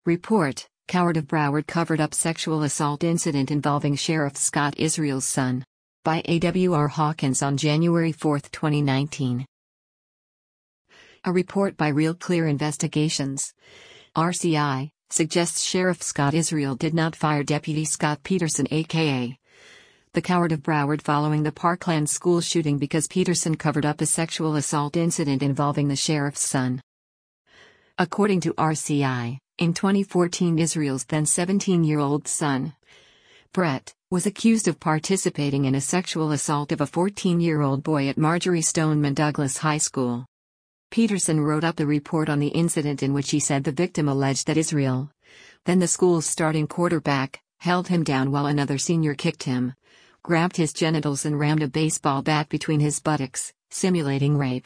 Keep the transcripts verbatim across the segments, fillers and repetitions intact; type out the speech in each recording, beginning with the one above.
Report: Coward of Broward covered up sexual assault incident involving Sheriff Scott Israel's son. By A W R Hawkins on January fourth, twenty nineteen. A report by Real Clear Investigations, R C I, suggests Sheriff Scott Israel did not fire Deputy Scott Peterson aka the Coward of Broward following the Parkland school shooting because Peterson covered up a sexual assault incident involving the sheriff's son. According to R C I, in twenty fourteen Israel's then seventeen-year-old son, Brett, was accused of participating in a sexual assault of a fourteen-year-old boy at Marjory Stoneman Douglas High School. Peterson wrote up a report on the incident in which he said the victim alleged that Israel, then the school's starting quarterback, held him down while another senior kicked him, grabbed his genitals and rammed a baseball bat between his buttocks, simulating rape.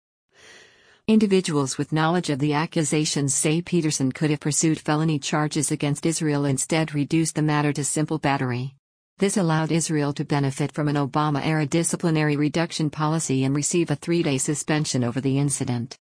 Individuals with knowledge of the accusations say Peterson could have pursued felony charges against Israel, instead reduced the matter to simple battery. This allowed Israel to benefit from an Obama-era disciplinary reduction policy and receive a three-day suspension over the incident.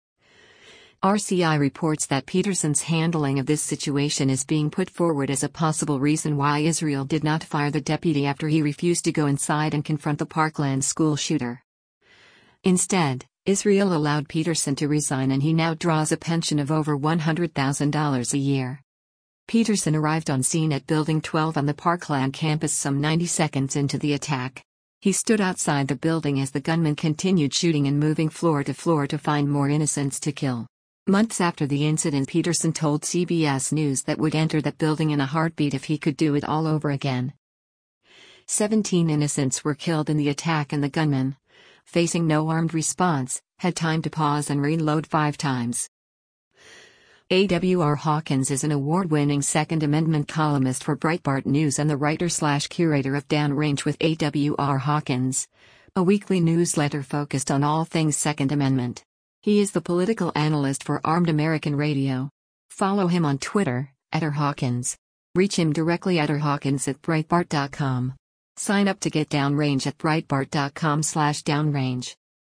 R C I reports that Peterson's handling of this situation is being put forward as a possible reason why Israel did not fire the deputy after he refused to go inside and confront the Parkland school shooter. Instead, Israel allowed Peterson to resign and he now draws a pension of over one hundred thousand dollars a year. Peterson arrived on scene at Building twelve on the Parkland campus some ninety seconds into the attack. He stood outside the building as the gunman continued shooting and moving floor to floor to find more innocents to kill. Months after the incident, Peterson told C B S News that would enter that building in a heartbeat if he could do it all over again. Seventeen innocents were killed in the attack and the gunman, facing no armed response, had time to pause and reload five times. A W R Hawkins is an award-winning Second Amendment columnist for Breitbart News and the writer-slash-curator of Downrange with A W R Hawkins, a weekly newsletter focused on all things Second Amendment. He is the political analyst for Armed American Radio. Follow him on Twitter, at R Hawkins. Reach him directly at rhawkins at breitbart dot com. Sign up to get Downrange at breitbart dot com slash downrange.